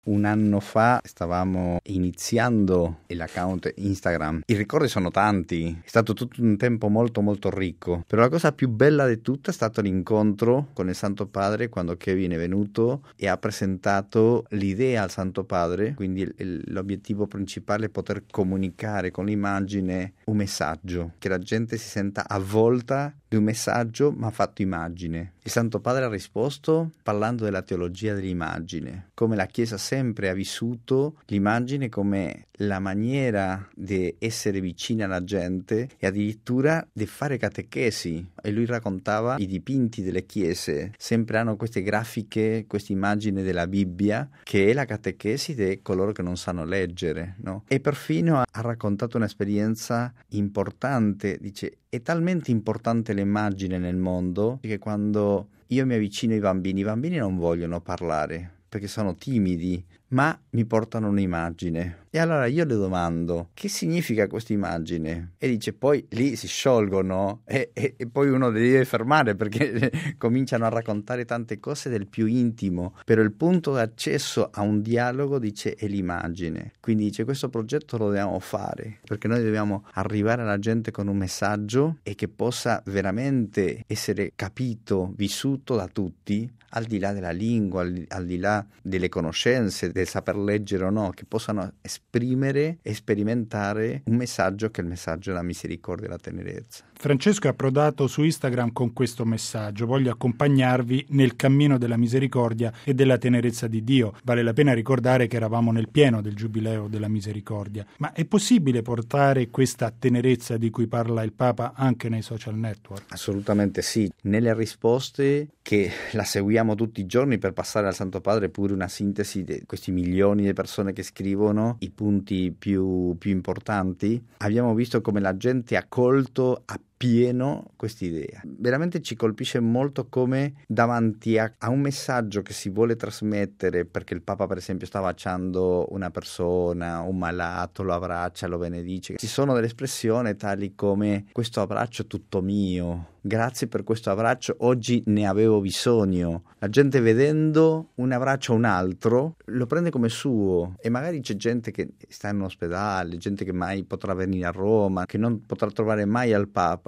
un anno fa stavamo iniziando l'account Instagram. I ricordi sono tanti, è stato tutto un tempo molto molto ricco, però la cosa più bella di tutta è stato l'incontro con il Santo Padre quando Kevin è venuto e ha presentato l'idea al Santo Padre, quindi l'obiettivo principale è poter comunicare con l'immagine un messaggio, che la gente si senta avvolta di un messaggio ma fatto immagine. Il Santo Padre ha risposto parlando della teologia dell'immagine, come la Chiesa sempre ha vissuto l'immagine come la maniera di essere vicina alla gente e addirittura di fare catechesi. E lui raccontava i dipinti delle chiese, sempre hanno queste grafiche, queste immagini della Bibbia, che è la catechesi di coloro che non sanno leggere, no? E perfino ha raccontato un'esperienza importante, dice, è talmente importante l'immagine nel mondo che quando io mi avvicino ai bambini non vogliono parlare perché sono timidi, ma mi portano un'immagine. E allora io le domando, che significa questa immagine? E dice, poi lì si sciolgono e poi uno li deve fermare perché cominciano a raccontare tante cose del più intimo, però il punto d'accesso a un dialogo, dice, è l'immagine. Quindi dice, questo progetto lo dobbiamo fare perché noi dobbiamo arrivare alla gente con un messaggio e che possa veramente essere capito, vissuto da tutti, al di là della lingua, al di là delle conoscenze, del saper leggere o no, che possano esprimere e sperimentare un messaggio che è il messaggio della misericordia e della tenerezza. Francesco è approdato su Instagram con questo messaggio: voglio accompagnarvi nel cammino della misericordia e della tenerezza di Dio. Vale la pena ricordare che eravamo nel pieno del Giubileo della Misericordia. Ma è possibile portare questa tenerezza di cui parla il Papa anche nei social network? Assolutamente sì. Nelle risposte che la seguiamo tutti i giorni per passare al Santo Padre pure una sintesi di questi milioni di persone che scrivono i punti più importanti, abbiamo visto come la gente ha colto pieno quest'idea. Veramente ci colpisce molto come davanti a un messaggio che si vuole trasmettere, perché il Papa per esempio sta baciando una persona, un malato, lo abbraccia, lo benedice, ci sono delle espressioni tali come questo abbraccio è tutto mio, grazie per questo abbraccio, oggi ne avevo bisogno. La gente vedendo un abbraccio a un altro lo prende come suo e magari c'è gente che sta in un ospedale, gente che mai potrà venire a Roma, che non potrà trovare mai al Papa,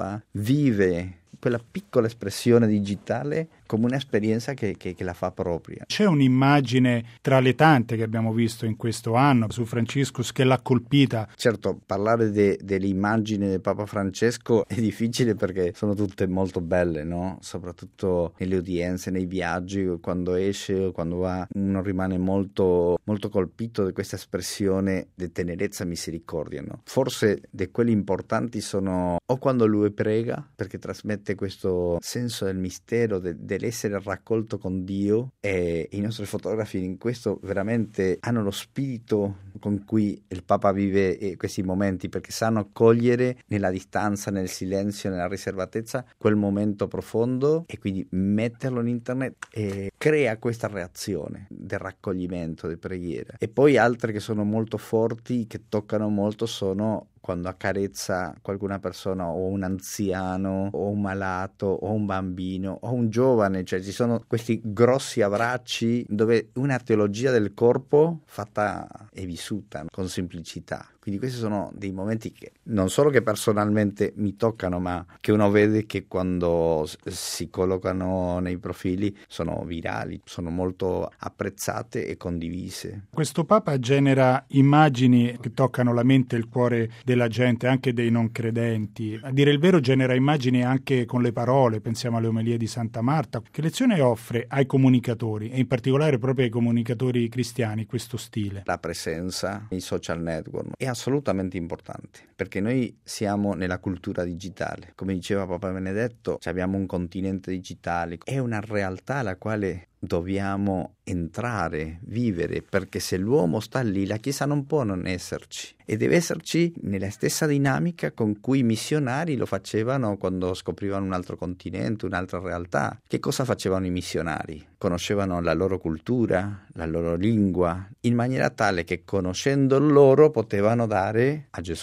vive quella piccola espressione digitale come un'esperienza che la fa propria. C'è un'immagine tra le tante che abbiamo visto in questo anno su Franciscus che l'ha colpita? Certo, parlare dell'immagine del Papa Francesco è difficile perché sono tutte molto belle, no? Soprattutto nelle udienze, nei viaggi, quando esce, quando va, uno rimane molto, molto colpito di questa espressione di tenerezza e misericordia, no? Forse di quelli importanti sono o quando lui prega, perché trasmette questo senso del mistero, dell'essere raccolto con Dio, e i nostri fotografi in questo veramente hanno lo spirito con cui il Papa vive questi momenti, perché sanno cogliere nella distanza, nel silenzio, nella riservatezza quel momento profondo e quindi metterlo in internet e crea questa reazione del raccoglimento, di preghiera. E poi altre che sono molto forti, che toccano molto, sono quando accarezza qualcuna persona, o un anziano o un malato o un bambino o un giovane, cioè ci sono questi grossi abbracci dove una teologia del corpo fatta e vissuta con semplicità. Quindi questi sono dei momenti che non solo che personalmente mi toccano, ma che uno vede che quando si collocano nei profili sono virali, sono molto apprezzate e condivise. Questo Papa genera immagini che toccano la mente e il cuore della gente, anche dei non credenti. A dire il vero genera immagini anche con le parole, pensiamo alle omelie di Santa Marta. Che lezione offre ai comunicatori e in particolare proprio ai comunicatori cristiani questo stile? La presenza nei social network è assolutamente importante, perché noi siamo nella cultura digitale. Come diceva Papa Benedetto, abbiamo un continente digitale, è una realtà alla quale dobbiamo entrare, vivere, perché se l'uomo sta lì, la Chiesa non può non esserci, e deve esserci nella stessa dinamica con cui i missionari lo facevano quando scoprivano un altro continente, un'altra realtà. Che cosa facevano i missionari? Conoscevano la loro cultura, la loro lingua, in maniera tale che conoscendo loro potevano dare a Gesù.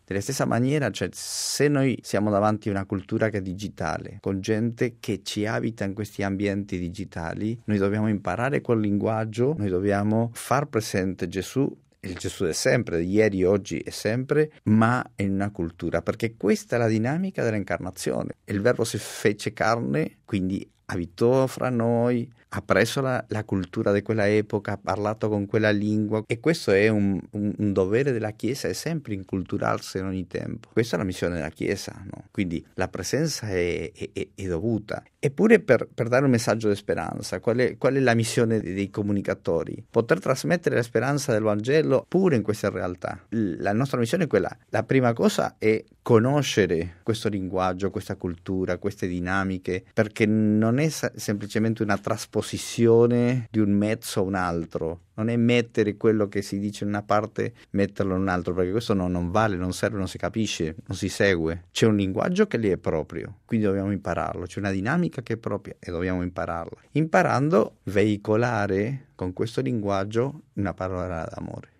Della stessa maniera, cioè, se noi siamo davanti a una cultura che è digitale, con gente che ci abita in questi ambienti digitali, noi dobbiamo imparare quel linguaggio, noi dobbiamo far presente Gesù, il Gesù è sempre, ieri, oggi e sempre, ma in una cultura, perché questa è la dinamica dell'incarnazione. Il Verbo si fece carne, quindi abitò fra noi, ha preso la cultura di quella epoca, ha parlato con quella lingua, e questo è un dovere della Chiesa, è sempre inculturarsi in ogni tempo. Questa è la missione della Chiesa, no? Quindi la presenza è dovuta. Eppure per dare un messaggio di speranza, qual è la missione dei comunicatori? Poter trasmettere la speranza del Vangelo pure in queste realtà. La nostra missione è quella. La prima cosa è conoscere questo linguaggio, questa cultura, queste dinamiche, perché non è semplicemente una trasposizione di un mezzo a un altro, non è mettere quello che si dice in una parte, metterlo in un altro, perché questo non vale, non serve, non si capisce, non si segue. C'è un linguaggio che lì è proprio, quindi dobbiamo impararlo, c'è una dinamica che è propria e dobbiamo impararla. Imparando, veicolare con questo linguaggio una parola d'amore.